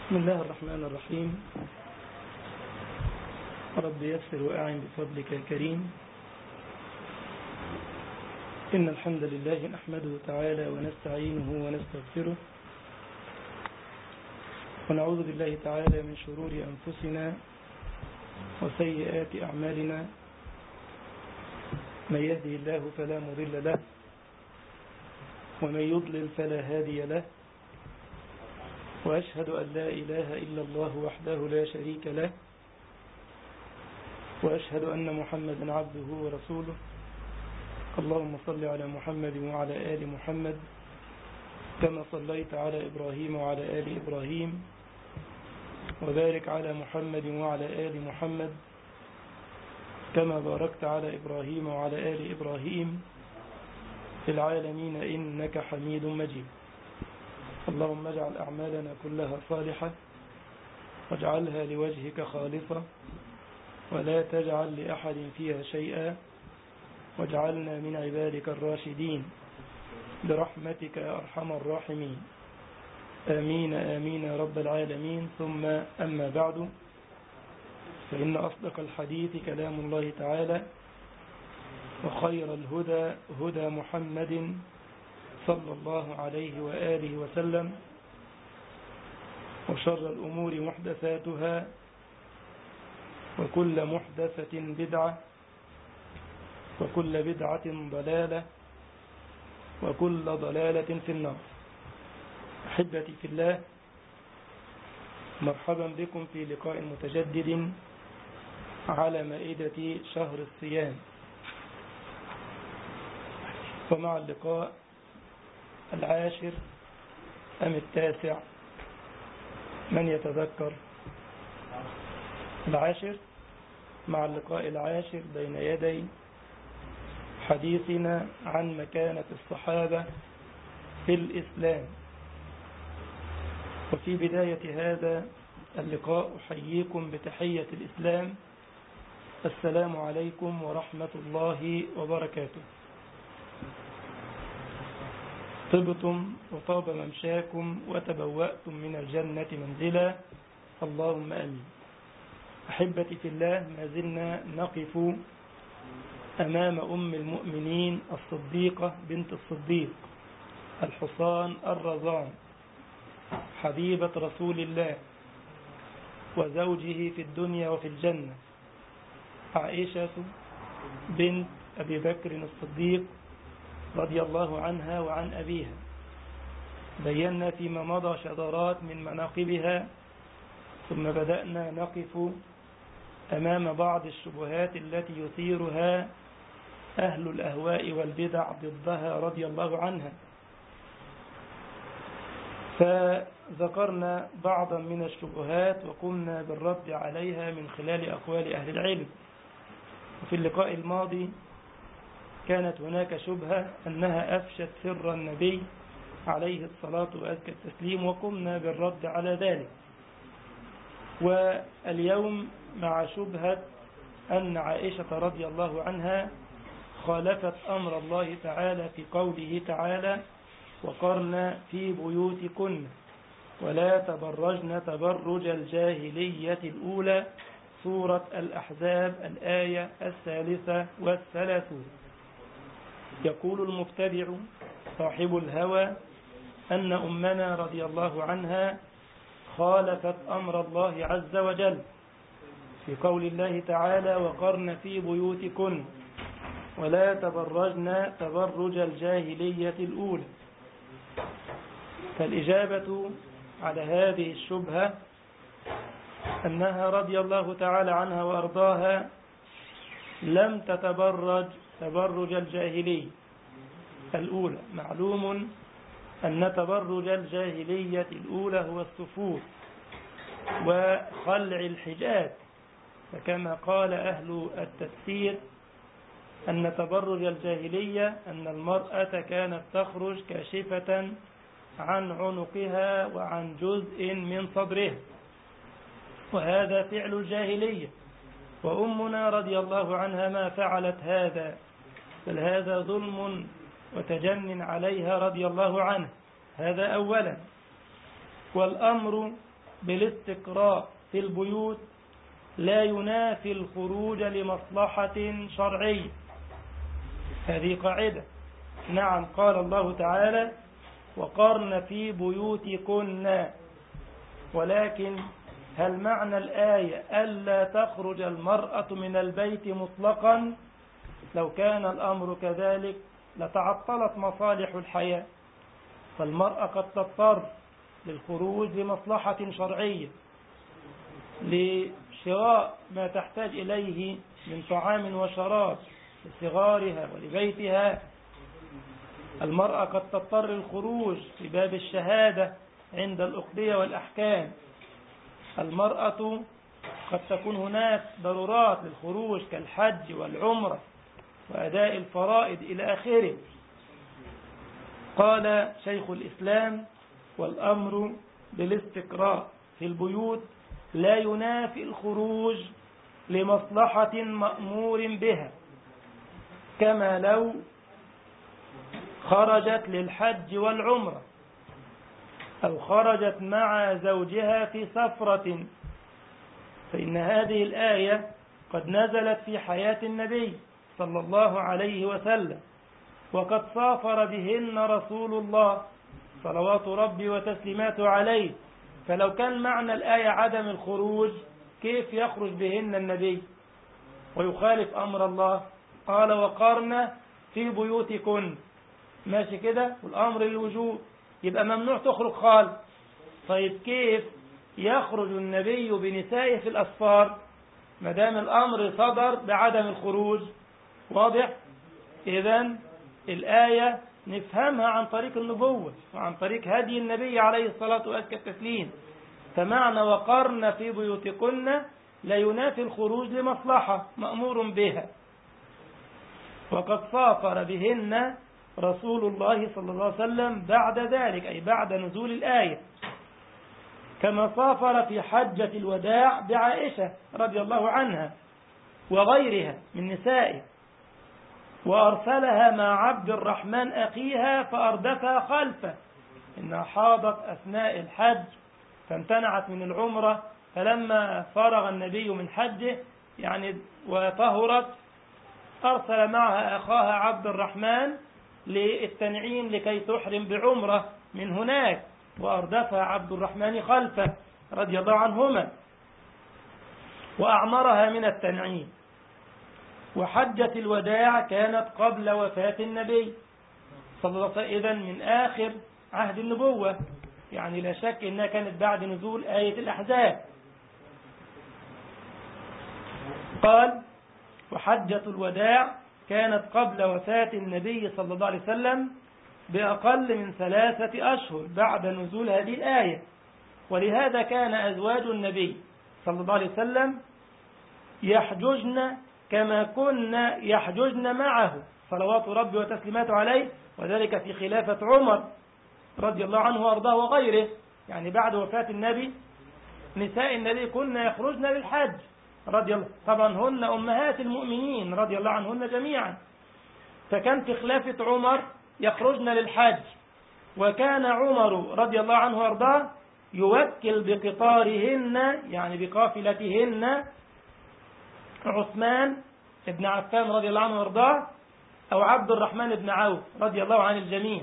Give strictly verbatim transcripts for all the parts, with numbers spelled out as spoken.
بسم الله الرحمن الرحيم. رب يسر وأعن بفضلك يا كريم. إن الحمد لله نحمده تعالى ونستعينه ونستغفره، ونعوذ بالله تعالى من شرور أنفسنا وسيئات أعمالنا. من يهدي الله فلا مضل له، ومن يضلل فلا هادي له، وأشهد أن لا إله إلا الله وحده لا شريك له، وأشهد أن محمدا عبده ورسوله. اللهم صل على محمد وعلى آل محمد كما صليت على إبراهيم وعلى آل إبراهيم، وبارك على محمد وعلى آل محمد كما باركت على إبراهيم وعلى آل إبراهيم في العالمين إنك حميد مجيد. اللهم اجعل أعمالنا كلها صالحة، واجعلها لوجهك خالصة، ولا تجعل لأحد فيها شيئا، واجعلنا من عبادك الراشدين برحمتك يا أرحم الراحمين. آمين آمين يا رب العالمين. ثم أما بعد، فإن أصدق الحديث كلام الله تعالى، وخير الهدى هدى محمد صلى الله عليه وآله وسلم، وشر الأمور محدثاتها، وكل محدثة بدعة، وكل بدعة ضلالة، وكل ضلالة في النار. أحبتي في الله، مرحبا بكم في لقاء متجدد على مائدة شهر الصيام، ومع اللقاء العاشر أم التاسع؟ من يتذكر؟ العاشر، مع اللقاء العاشر بين يدي حديثنا عن مكانة الصحابة في الإسلام. وفي بداية هذا اللقاء أحييكم بتحية الإسلام: السلام عليكم ورحمة الله وبركاته. طبتم وطاب ممشاكم وتبوأتم من الجنة منزلا، اللهم آمين. أحبتي في الله، ما زلنا نقف أمام أم المؤمنين الصديقة بنت الصديق، الحصان الرضان، حبيبة رسول الله وزوجه في الدنيا وفي الجنة، عائشة بنت أبي بكر الصديق رضي الله عنها وعن أبيها. بينا فيما مضى شذرات من مناقبها، ثم بدأنا نقف أمام بعض الشبهات التي يثيرها أهل الأهواء والبدع ضدها رضي الله عنها، فذكرنا بعضا من الشبهات وقمنا بالرد عليها من خلال أقوال أهل العلم. وفي اللقاء الماضي كانت هناك شبهة أنها أفشت سر النبي عليه الصلاة وأزكى التسليم، وقمنا بالرد على ذلك. واليوم مع شبهة أن عائشة رضي الله عنها خالفت أمر الله تعالى في قوله تعالى: وقرن في بيوتكن ولا تبرجن تبرج الجاهلية الأولى، سورة الأحزاب الآية الثالثة والثلاثون. يقول المبتدع صاحب الهوى أن أمنا رضي الله عنها خالفت أمر الله عز وجل في قول الله تعالى: وقرن في بيوتكن ولا تبرجن تبرج الجاهلية الأولى. فالإجابة على هذه الشبهة أنها رضي الله تعالى عنها وأرضاها لم تتبرج تبرج الجاهلية الأولى. معلوم أن تبرج الجاهلية الأولى هو السفور وخلع الحجاب، فكما قال أهل التفسير أن تبرج الجاهلية أن المرأة كانت تخرج كاشفة عن عنقها وعن جزء من صدرها، وهذا فعل الجاهلية. وأمنا رضي الله عنها ما فعلت هذا، بل هذا ظلم وتجن عليها رضي الله عنه. هذا أولا. والأمر بالاستقراء في البيوت لا ينافي الخروج لمصلحة شرعية. هذه قاعدة. نعم، قال الله تعالى وقرن في بيوتكن، ولكن هل معنى الآية ألا تخرج المرأة من البيت مطلقا؟ لو كان الأمر كذلك لتعطلت مصالح الحياة، فالمرأة قد تضطر للخروج لمصلحة شرعية، لشراء ما تحتاج إليه من طعام وشراب لصغارها ولبيتها. المرأة قد تضطر الخروج في باب الشهادة عند الأقضية والأحكام. المرأة قد تكون هناك ضرورات للخروج كالحج والعمرة وأداء الفرائض إلى آخره. قال شيخ الإسلام والأمر بالاستقراء في البيوت لا ينافي الخروج لمصلحة مأمور بها، كما لو خرجت للحج والعمرة أو خرجت مع زوجها في سفرة، فإن هذه الآية قد نزلت في حياة النبي صلى الله عليه وسلم، وقد سافر بهن رسول الله صلوات ربي وتسليماته عليه. فلو كان معنى الآية عدم الخروج، كيف يخرج بهن النبي ويخالف أمر الله؟ قال وقرن في بيوتكن، ماشي كده، والأمر للوجوب، يبقى ممنوع تخرج خالص. طيب كيف يخرج النبي بنسائه في الأسفار ما دام الأمر صدر بعدم الخروج؟ واضح؟ إذن الآية نفهمها عن طريق النبوة وعن طريق هدي النبي عليه الصلاة والتسليم. فمعنى وقرن في بيوتكن لا ينافي الخروج لمصلحة مأمور بها، وقد سافر بهن رسول الله صلى الله عليه وسلم بعد ذلك، أي بعد نزول الآية، كما سافر في حجة الوداع بعائشة رضي الله عنها وغيرها من نسائه، وأرسلها مع عبد الرحمن أخيها فأردفها خلفه، إنها حاضت أثناء الحج فامتنعت من العمرة، فلما فرغ النبي من حجه يعني وطهرت أرسل معها أخاها عبد الرحمن للتنعيم لكي تحرم بعمرة من هناك، وأردفها عبد الرحمن خلفه رضي الله عنهما وأعمرها من التنعيم. وحجة الوداع كانت قبل وفاة النبي صلى الله عليه وسلم، إذن من آخر عهد النبوة، يعني لا شك أنها كانت بعد نزول آية الأحزاب. قال وحجة الوداع كانت قبل وفاة النبي صلى الله عليه وسلم بأقل من ثلاثة أشهر بعد نزول هذه الآية، ولهذا كان أزواج النبي صلى الله عليه وسلم يحججن كما كنا يحججن معه صلوات ربي وتسليماته عليه، وذلك في خلافة عمر رضي الله عنه وأرضاه وغيره. يعني بعد وفاة النبي نساء النبي كنا يخرجن للحج رضي الله، طبعا هن أمهات المؤمنين رضي الله عنهن جميعا، فكان في خلافة عمر يخرجن للحج، وكان عمر رضي الله عنه وأرضاه يوكل بقطارهن يعني بقافلتهن عثمان بن عفان رضي الله عنه وارضاه أو عبد الرحمن بن عوف رضي الله عن الجميع.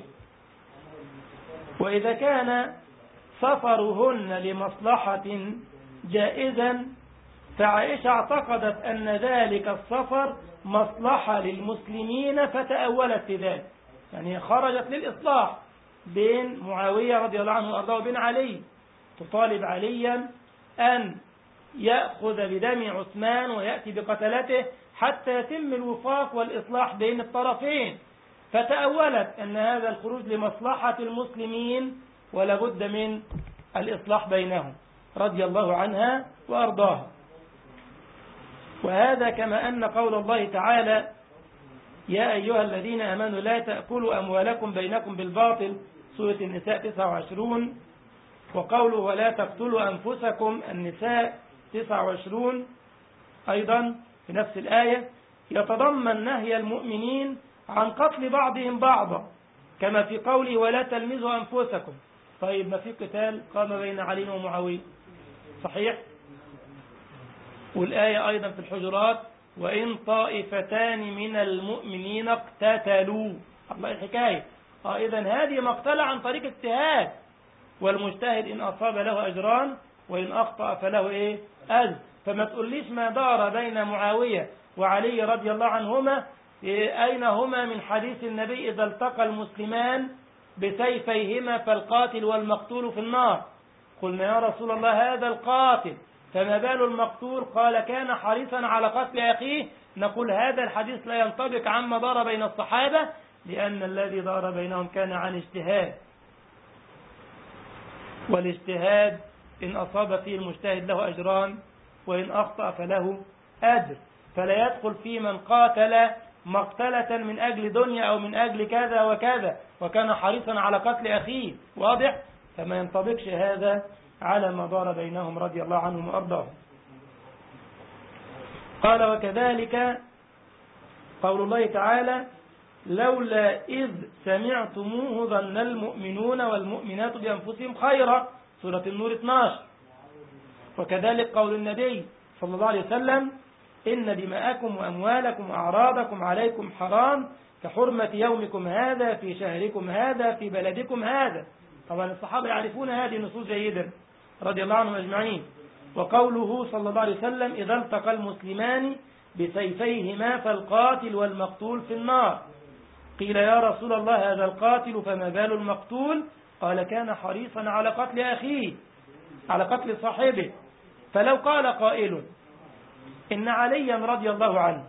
وإذا كان سفرهن لمصلحة جائزا فعائشة اعتقدت أن ذلك السفر مصلحة للمسلمين فتأولت في ذلك، يعني خرجت للإصلاح بين معاوية رضي الله عنه وارضاه وبين علي، تطالب عليا أن يأخذ بدم عثمان ويأتي بقتلته حتى يتم الوفاق والإصلاح بين الطرفين، فتأولت أن هذا الخروج لمصلحة المسلمين ولا بد من الإصلاح بينهم رضي الله عنها وأرضاها. وهذا كما أن قول الله تعالى يا أيها الذين آمنوا لا تأكلوا أموالكم بينكم بالباطل سورة النساء تسعة وعشرين، وقوله ولا تقتلوا أنفسكم النساء تسعة وعشرين أيضا في نفس الآية، يتضمن نهي المؤمنين عن قتل بعضهم بعضا كما في قوله ولا تلمزوا أنفسكم. طيب ما في قتال قام بين علي ومعاوية صحيح؟ والآية أيضا في الحجرات وإن طائفتان من المؤمنين اقتتلوا. الله الحكاية. آه إذا هذه مقتلة عن طريق اجتهاد، والمجتهد إن أصاب له أجران وإن أخطأ فله إيه؟ أجر. فما تقوليش ما دار بين معاوية وعلي رضي الله عنهما إيه أين هما من حديث النبي إذا التقى المسلمان بسيفيهما فالقاتل والمقتول في النار. قلنا يا رسول الله هذا القاتل فما بال المقتول؟ قال كان حريصا على قتل أخيه. نقول هذا الحديث لا ينطبق عما دار بين الصحابة، لأن الذي دار بينهم كان عن اجتهاد، والاجتهاد إن أصاب فيه المجتهد له أجران وإن أخطأ فله أجر. فلا يدخل في من قاتل مقتلة من أجل دنيا أو من أجل كذا وكذا وكان حريصا على قتل أخيه. واضح؟ فما ينطبقش هذا على ما دار بينهم رضي الله عنهم وأرضاهم. قال وكذلك قول الله تعالى لولا إذ سمعتموه ظن المؤمنون والمؤمنات بأنفسهم خيرا، سورة النور اثني عشر. وكذلك قول النبي صلى الله عليه وسلم إن دماءكم وأموالكم وأعراضكم عليكم حرام كحرمة يومكم هذا في شهركم هذا في بلدكم هذا. طبعا الصحابة يعرفون هذه النصوص جيدا رضي الله عنهم أجمعين. وقوله صلى الله عليه وسلم إذا التقى المسلمان بسيفيهما فالقاتل والمقتول في النار. قيل يا رسول الله هذا القاتل فما بال المقتول؟ قال كان حريصا على قتل أخيه، على قتل صاحبه. فلو قال قائل إن عليا رضي الله عنه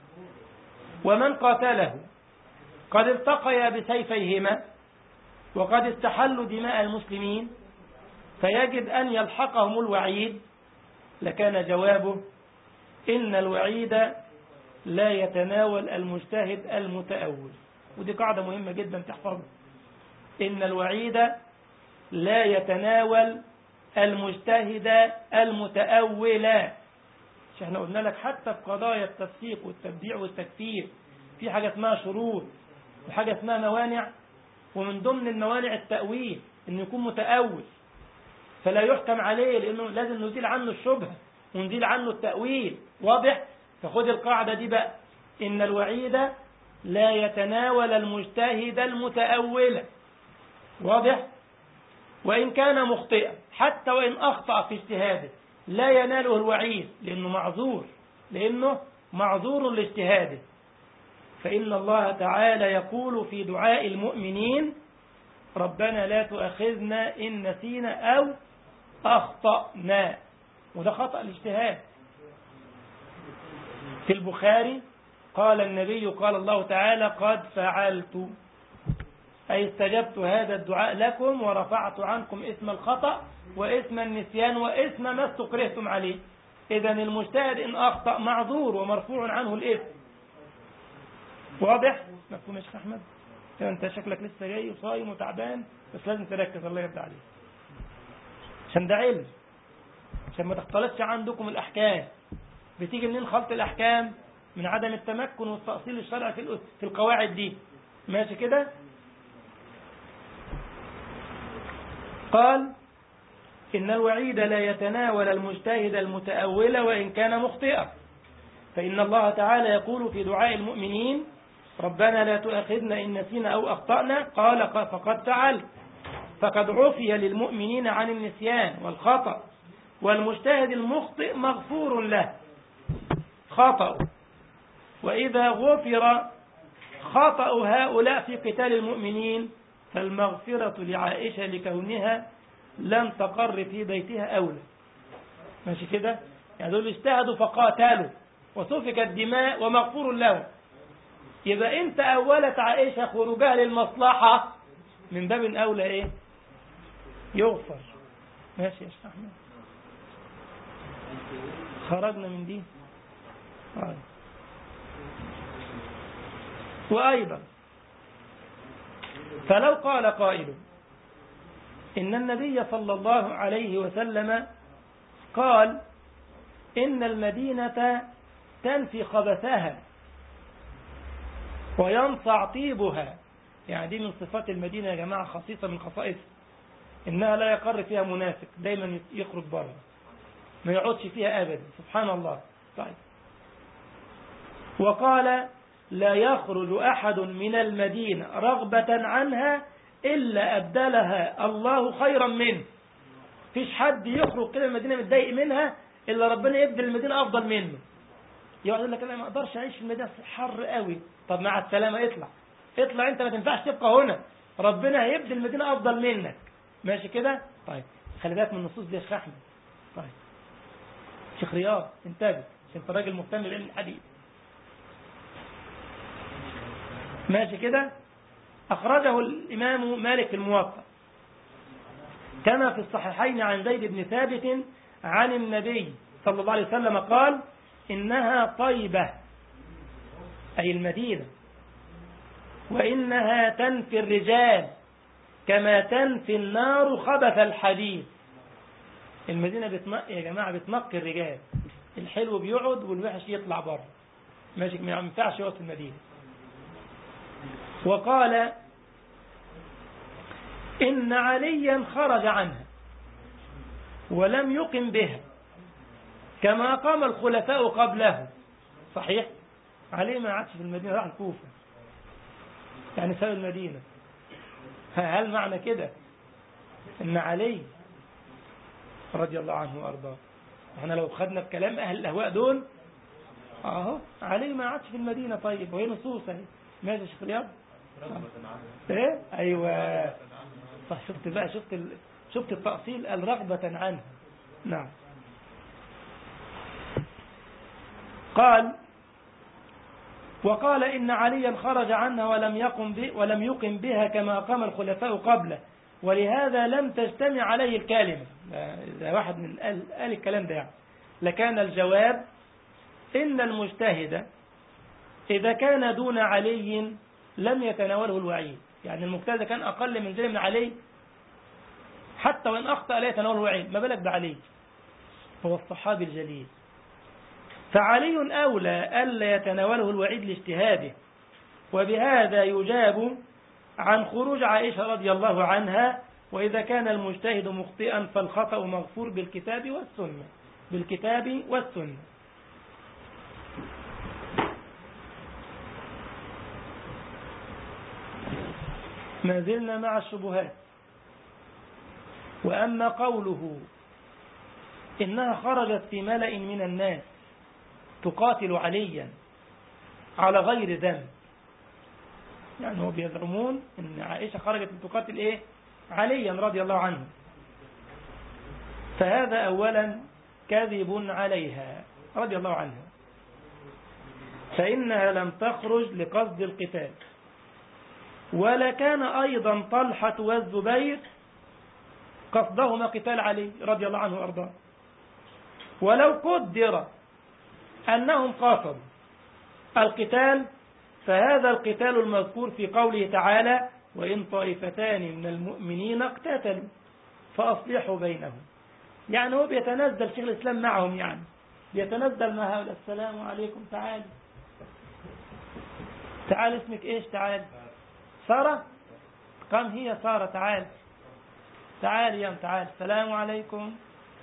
ومن قاتله قد التقيا بسيفيهما وقد استحلوا دماء المسلمين فيجب أن يلحقهم الوعيد، لكان جوابه إن الوعيد لا يتناول المجتهد المتأول. ودي قاعدة مهمة جدا تحفظها، إن الوعيد لا يتناول المجتهد المتأول. مش احنا قلنا لك حتى في قضايا التفسيق والتبديع والتكفير في حاجة اسمها شروط وحاجة اسمها موانع، ومن ضمن الموانع التأويل إنه يكون متأول فلا يحكم عليه، لأنه لازم نزيل عنه الشبهة ونزيل عنه التأويل. واضح؟ فخذ القاعدة دي بقى، إن الوعيد لا يتناول المجتهد المتأول. واضح؟ وإن كان مخطئا حتى وإن أخطأ في اجتهاده لا يناله الوعيد، لأنه معذور، لأنه معذور لاجتهاده. فإن الله تعالى يقول في دعاء المؤمنين ربنا لا تؤاخذنا إن نسينا أو أخطأنا، وده خطأ الاجتهاد. في البخاري قال النبي قال الله تعالى قد فعلت، أي استجبت هذا الدعاء لكم ورفعت عنكم اسم الخطأ واسم النسيان واسم ما استكرهتم عليه. إذن المجتهد إن أخطأ معذور ومرفوع عنه الإثم. واضح؟ مفهوم يا شيخ أحمد؟ أنت شكلك لسه جاي وصايم وتعبان، بس لازم تركز الله يرضى عليك عشان ده علم، عشان ما تختلطش عندكم الأحكام. بتيجي منين خلط الأحكام؟ من عدم التمكن والتأصيل الشرعي في في القواعد دي. ماشي كده؟ قال إن الوعيد لا يتناول المجتهد المتأول وإن كان مخطئا، فإن الله تعالى يقول في دعاء المؤمنين ربنا لا تؤاخذنا إن نسينا أو أخطأنا، قال فقد فعلت، فقد عفي للمؤمنين عن النسيان والخطأ، والمجتهد المخطئ مغفور له خطأ. وإذا غفر خطأ هؤلاء في قتال المؤمنين فالمغفرة لعائشة لكونها لم تقر في بيتها أولى. ماشي كده؟ يعني دول اجتهدوا فقاتلوا وسفكت الدماء ومغفور له. يبقى انت أولت عائشة خروجها للمصلحة من باب أولى ايه؟ يغفر. ماشي يا شيخ أحمد؟ خرجنا من دي. آه. وأيضا فلو قال قائل إن النبي صلى الله عليه وسلم قال إن المدينة تنفي خبثها وينصع طيبها، يعني دي من صفات المدينة يا جماعة، خصيصة من خصائص إنها لا يقر فيها منافق، دايما يخرج بره. ما يقعدش فيها أبدا. سبحان الله. طيب. وقال لا يخرج أحد من المدينة رغبة عنها إلا أبدلها الله خيرا منه. فيش حد يخرج كده المدينة متضايق منها إلا ربنا يبدل المدينة أفضل منه. يقعد يقول لك أنا ما أقدرش أعيش في المدينة حر قوي. طب مع السلامة، اطلع اطلع أنت، ما تنفعش تبقى هنا، ربنا هيبدل المدينة أفضل منك. ماشي كده؟ طيب خلي بالك من النصوص دي يا شيخ أحمد. طيب شيخ رياض انتبه عشان انت راجل مهتم بعلم الحديث. ماشي كده؟ أخرجه الإمام مالك في الموطأ كما في الصحيحين عن زيد بن ثابت عن النبي صلى الله عليه وسلم قال إنها طيبة أي المدينة، وإنها تنفي الرجال كما تنفي النار خبث الحديد. المدينة بتنقي يا جماعة، بتنقي الرجال، الحلو بيقعد والوحش يطلع بره. ماشي، ما ينفعش يقعد في المدينة. وقال إن عليا خرج عنها ولم يقم بها كما قام الخلفاء قبله. صحيح، علي ما عادش في المدينة، راح الكوفة، يعني ساب المدينة. هل معنى كده إن علي رضي الله عنه وأرضاه، احنا لو خدنا بكلام أهل الأهواء دول اهو علي ما عادش في المدينة؟ طيب وهي نصوص اهي. ماشي يا شيخ رياض؟ ايه ايوه صح. شفت بقى، شفت ال... شفت التأصيل الرغبة عنها. نعم. قال وقال إن عليا خرج عنها ولم يقم ب... ولم يقم بها كما قام الخلفاء قبله، ولهذا لم تجتمع عليه الكلمة. إذا واحد من قال, قال الكلام ده يعني لكان الجواب إن المجتهد إذا كان دون علي لم يتناوله الوعيد. يعني المجتهد كان أقل من زي من علي، حتى وإن أخطأ لا يتناوله الوعيد، ما بالك بعلي هو الصحابي الجليل. فعلي أولى ألا يتناوله الوعيد لاجتهاده. وبهذا يجاب عن خروج عائشة رضي الله عنها. وإذا كان المجتهد مخطئا فالخطأ مغفور بالكتاب والسنة، بالكتاب والسنة. ما زلنا مع الشبهات. وأما قوله إنها خرجت في ملأ من الناس تقاتل عليا على غير ذنب، يعني هو بيزعمون إن عائشة خرجت تقاتل إيه؟ عليا رضي الله عنه. فهذا أولا كذب عليها رضي الله عنها، فإنها لم تخرج لقصد القتال، ولا كان أيضا طلحة والزبير قصدهما قتال علي رضي الله عنه وأرضاه. ولو قدر أنهم قاصدوا القتال فهذا القتال المذكور في قوله تعالى وإن طائفتان من المؤمنين اقتتلوا فأصلحوا بينهم. يعني هو بيتنزل شيخ الإسلام معهم، يعني بيتنزل مع هؤلاء. السلام عليكم، تعال تعال، اسمك ايش؟ تعال. سارة؟ كم هي سارة؟ تعال تعال يا تعال. السلام عليكم،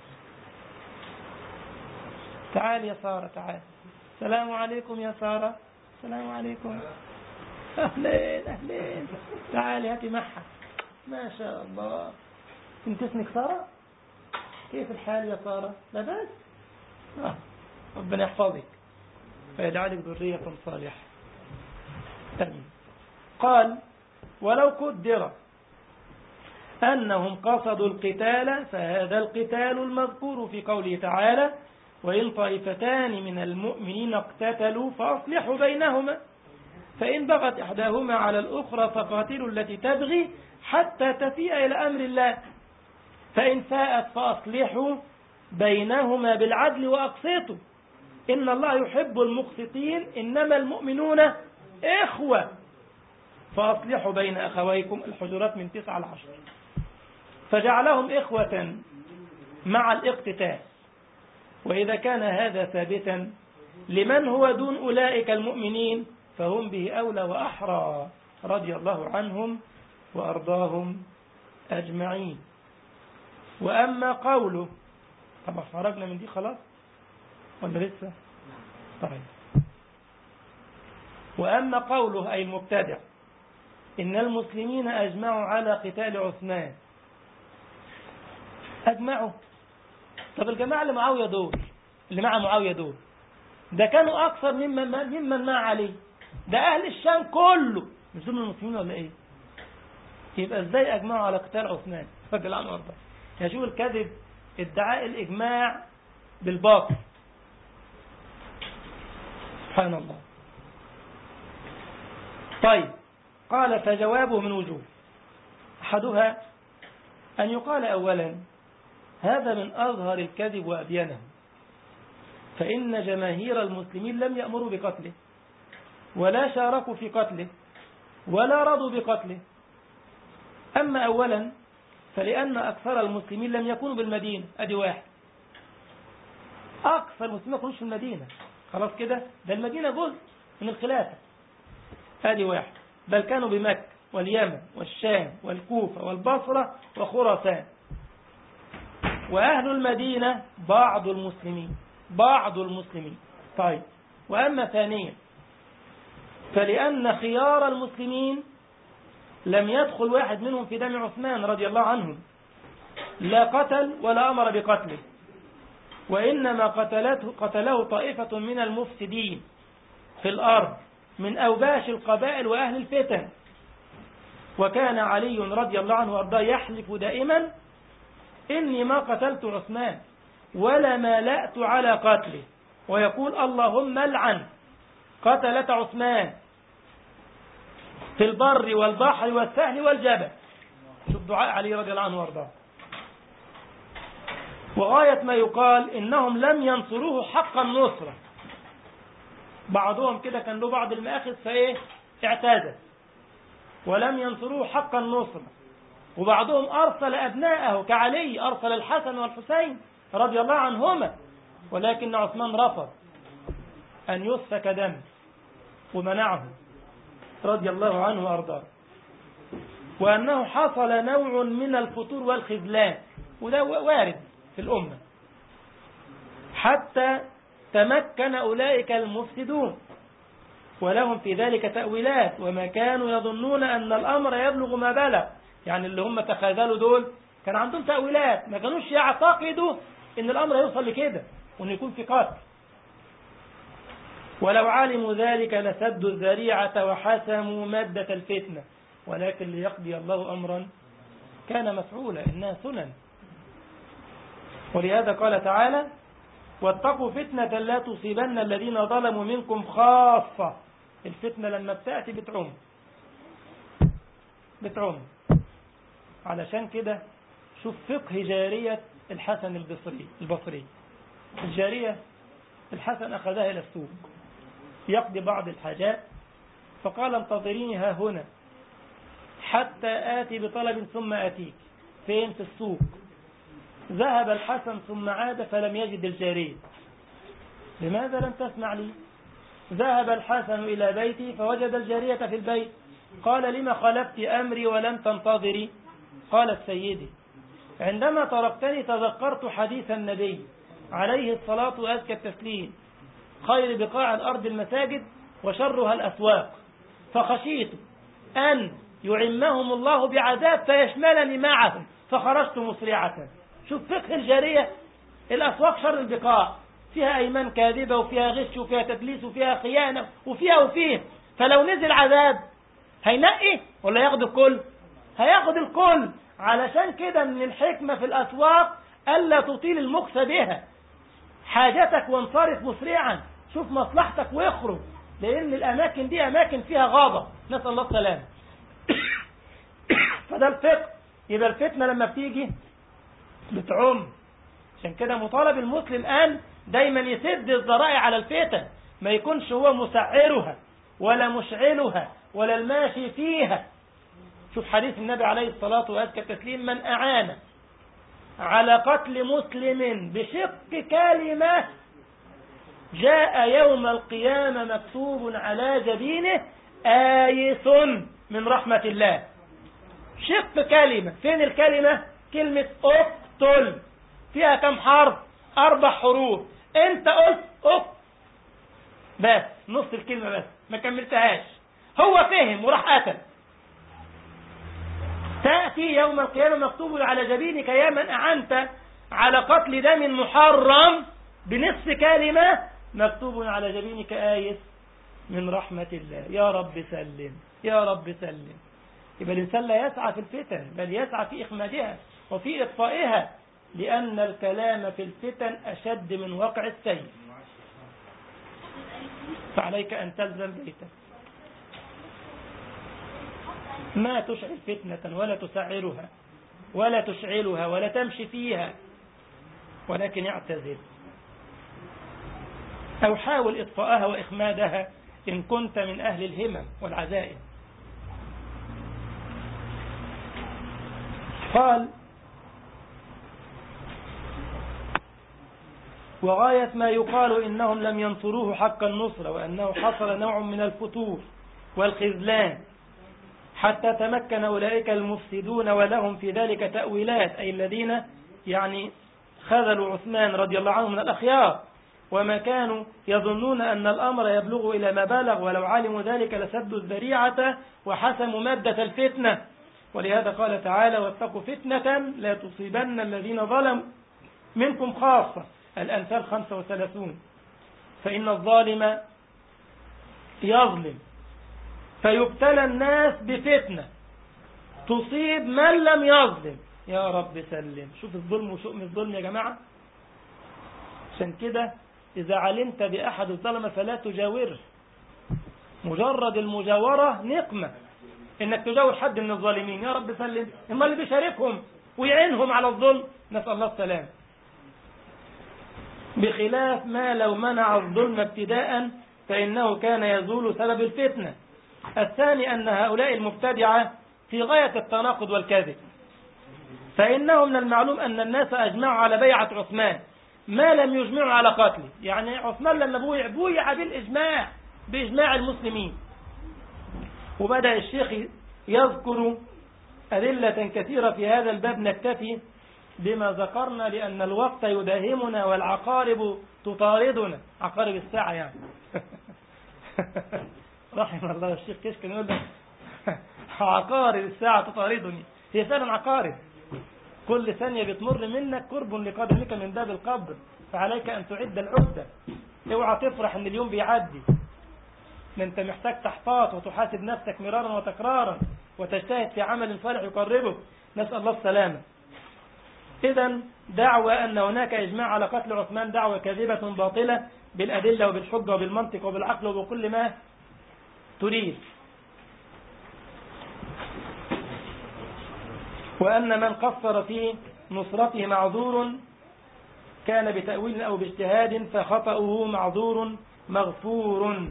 تعال يا سارة، تعال. السلام عليكم يا سارة. السلام عليكم، أهلين أهلين، تعالي هاتي معها. ما شاء الله. انت اسمك سارة؟ كيف الحال يا سارة؟ لا بأس. آه. ربنا يحفظك فيجعلك ذرية صالحة. آمين. قال ولو قدر أنهم قصدوا القتال فهذا القتال المذكور في قوله تعالى وإن طائفتان من المؤمنين اقتتلوا فأصلحوا بينهما فإن بغت إحداهما على الأخرى فقاتلوا التي تبغي حتى تفيء إلى أمر الله فإن فاءت فأصلحوا بينهما بالعدل وأقسطوا إن الله يحب المقسطين إنما المؤمنون إخوة فأصلحوا بين أخويكم. الحجرات من تسعة لعشر. فجعلهم إخوة مع الاقتتال. وإذا كان هذا ثابتا لمن هو دون أولئك المؤمنين فهم به أولى وأحرى رضي الله عنهم وأرضاهم أجمعين. وأما قوله طبعا خرجنا من دي خلاص ولا لسه؟ طيب. وأما قوله أي المبتدع إن المسلمين أجمعوا على قتال عثمان، أجمعوا. طب الجماعة اللي معاوية دول اللي مع معاوية دول ده كانوا أكثر ممن ممن مع عليه، ده أهل الشام كله مش دول المسلمين ولا إيه؟ يبقى إزاي أجمعوا على قتال عثمان رضي الله عنه وارضاه؟ يشوف الكذب ادعاء الإجماع بالباطل. سبحان الله. طيب، قال فجوابه من وجوه، أحدها أن يقال أولا هذا من أظهر الكذب وأبينه، فإن جماهير المسلمين لم يأمروا بقتله ولا شاركوا في قتله ولا رضوا بقتله. أما أولا فلأن أكثر المسلمين لم يكونوا بالمدينة، أدي واحد، أكثر المسلمين ما يكونوش في المدينة، خلاص كده، ده المدينة جزء من الخلافة، أدي واحد، بل كانوا بمكة واليمن والشام والكوفة والبصرة وخراسان، وأهل المدينة بعض المسلمين بعض المسلمين. طيب، وأما ثانيا فلأن خيار المسلمين لم يدخل واحد منهم في دم عثمان رضي الله عنه، لا قتل ولا أمر بقتله، وإنما قتلته قتله طائفة من المفسدين في الأرض من أوباش القبائل وأهل الفتن. وكان علي رضي الله عنه وارضاه يحلف دائما إني ما قتلت عثمان ولا مالأت على قتله، ويقول اللهم لعن قتلة عثمان في البر والبحر والسهل والجبل. شوف دعاء علي رضي الله عنه وارضاه. وغاية ما يقال إنهم لم ينصروه حق النصرة، بعضهم كده كان له بعض المآخذ فإيه اعتذر، ولم ينصروه حق النصرة، وبعضهم أرسل أبناءه كعلي، أرسل الحسن والحسين رضي الله عنهما، ولكن عثمان رفض أن يسفك دم ومنعه رضي الله عنه وأرضاه. وأنه حصل نوع من الفتور والخذلان، وده وارد في الأمة، حتى تمكن أولئك المفسدون ولهم في ذلك تأويلات، وما كانوا يظنون أن الأمر يبلغ ما بلغ، يعني اللي هم تخاذلوا دول كان عندهم تأويلات، ما كانوش يعتقدوا أن الأمر يوصل لكده وأن يكون في قتل. ولو علموا ذلك لسدوا الذريعة وحسموا مادة الفتنة، ولكن ليقضي الله أمرا كان مفعولا، إنها سنن. ولهذا قال تعالى واتقوا فتنة لا تصيبن الذين ظلموا منكم خاصة. الفتنة لما بتأتي بتعم بتعم علشان كده شوف فقه جارية الحسن البصري البصري الجارية الحسن أخذها إلى السوق يقضي بعض الحاجات، فقال انتظريني ها هنا حتى آتي بطلب ثم آتيك. فين؟ في السوق. ذهب الحسن ثم عاد فلم يجد الجارية. لماذا لم تسمع لي؟ ذهب الحسن إلى بيتي فوجد الجارية في البيت. قال لما خلفت أمري ولم تنتظري؟ قالت سيدي عندما تركتني تذكرت حديث النبي عليه الصلاة وأزكى التسليم خير بقاع الأرض المساجد وشرها الأسواق، فخشيت أن يعمهم الله بعذاب فيشملني معهم فخرجت مسرعة. شوف فقه الجارية، الأسواق شر البقاع، فيها أيمان كاذبة وفيها غش وفيها تدليس وفيها خيانة وفيها وفيه، فلو نزل عذاب هينقي ولا ياخد الكل؟ هياخد الكل. علشان كده من الحكمة في الأسواق ألا تطيل المكس بها، حاجتك وانصرف مسرعا، شوف مصلحتك واخرج، لأن الأماكن دي أماكن فيها غاضة، نسأل الله السلام. فده الفقه. يبقى الفتنة لما بتيجي بتعم، عشان كده مطالب المسلم أن دايما يسد الذرائع على الفتن، ما يكونش هو مسعرها ولا مشعلها ولا الماشي فيها. شوف حديث النبي عليه الصلاة وأزكى التسليم من أعان على قتل مسلم بشق كلمة جاء يوم القيامة مكتوب على جبينه آيس من رحمة الله. شق كلمة، فين الكلمة؟ كلمة اقتل، فيها كم حرف؟ أربع حروف، أنت قلت أوف بس نص الكلمة بس ما كملتهاش، هو فهم وراح قتل. تأتي يوم القيامة مكتوب على جبينك يا من أعنت على قتل دم محرم بنصف كلمة، مكتوب على جبينك آية من رحمة الله. يا رب سلم يا رب سلم. يبقى الإنسان لا يسعى في الفتن، بل يسعى في إخمادها وفي إطفائها، لأن الكلام في الفتن أشد من وقع السيف. فعليك أن تلزم بيتك، ما تشعل فتنة ولا تسعرها ولا تشعلها ولا تمشي فيها، ولكن اعتزل أو حاول إطفاءها وإخمادها إن كنت من أهل الهمم والعزائم. قال: وغاية ما يقال إنهم لم ينصروه حق النصرة، وأنه حصل نوع من الفتور والخذلان حتى تمكن أولئك المفسدون، ولهم في ذلك تأويلات، أي الذين يعني خذلوا عثمان رضي الله عنه من الأخيار، وما كانوا يظنون أن الأمر يبلغ إلى ما بلغ، ولو علموا ذلك لسدوا الذريعة وحسموا مادة الفتنة. ولهذا قال تعالى: واتقوا فتنة لا تصيبن الذين ظلموا منكم خاصة. الأنفال خمسة وثلاثون. فإن الظالم يظلم فيبتلى الناس بفتنة تصيب من لم يظلم. يا رب سلم. شوف الظلم وشؤم الظلم يا جماعة. عشان كده إذا علمت بأحد الظلم فلا تجاوره، مجرد المجاورة نقمة، إنك تجاور حد من الظالمين. يا رب سلم. إما اللي بيشاركهم ويعينهم على الظلم، نسأل الله السلام. بخلاف ما لو منع الظلم ابتداء فإنه كان يزول سبب الفتنة. الثاني أن هؤلاء المبتدعة في غاية التناقض والكذب، فإنه من المعلوم أن الناس أجمعوا على بيعة عثمان ما لم يجمعوا على قتله. يعني عثمان لما بويع بويع بالإجماع بإجماع المسلمين. وبدأ الشيخ يذكر أدلة كثيرة في هذا الباب، نكتفي بما ذكرنا لأن الوقت يداهمنا والعقارب تطاردنا، عقارب الساعة يعني. رحم الله الشيخ كشك يقول لك عقارب الساعة تطاردني. هي فعلا عقارب، كل ثانية بتمر منك قرب لقدمك من باب القبر، فعليك أن تعد العدة. اوعى تفرح ان اليوم بيعدي، انت محتاج تحتاط وتحاسب نفسك مرارا وتكرارا وتجتهد في عمل صالح يقربك. نسأل الله السلامة. إذا دعوى أن هناك إجماع على قتل عثمان دعوة كاذبة باطلة بالأدلة وبالحجة وبالمنطق وبالعقل وبكل ما تريد. وأن من قصر في نصرته معذور كان بتأويل أو باجتهاد فخطأه معذور مغفور.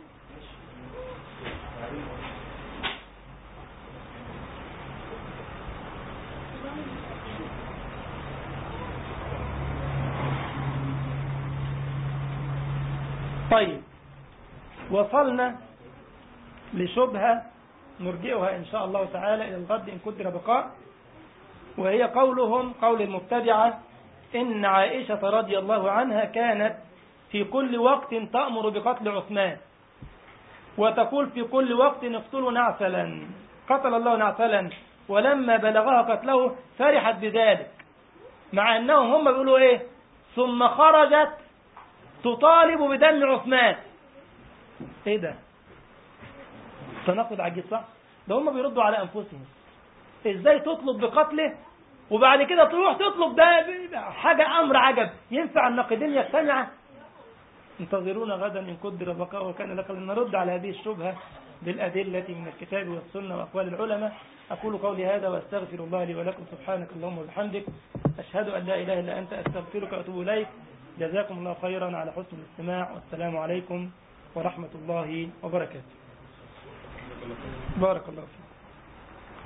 طيب، وصلنا لشبهة نرجئها إن شاء الله تعالى إلى الغد إن قدر بقاء، وهي قولهم قول المبتدعة إن عائشة رضي الله عنها كانت في كل وقت تأمر بقتل عثمان، وتقول في كل وقت اقتلوا نعسلا، قتل الله نعسلا، ولما بلغها قتله فرحت بذلك، مع أنهم هم بيقولوا إيه؟ ثم خرجت تطالب بدم عثمان. إيه ده؟ تناقض عجيب صح؟ ده هم بيردوا على أنفسهم. إزاي تطلب بقتله وبعد كده تروح تطلب ده؟ حاجة أمر عجب. ينفع الناقدين يجتمعوا؟ انتظرونا غدا إن قدر بقاء وكان لك لنرد على هذه الشبهة بالأدلة من الكتاب والسنة وأقوال العلماء. أقول قولي هذا وأستغفر الله لي ولكم. سبحانك اللهم وبحمدك، أشهد أن لا إله إلا أنت، أستغفرك وأتوب إليك. جزاكم الله خيرا على حسن الاستماع، والسلام عليكم ورحمة الله وبركاته. بارك الله فيك.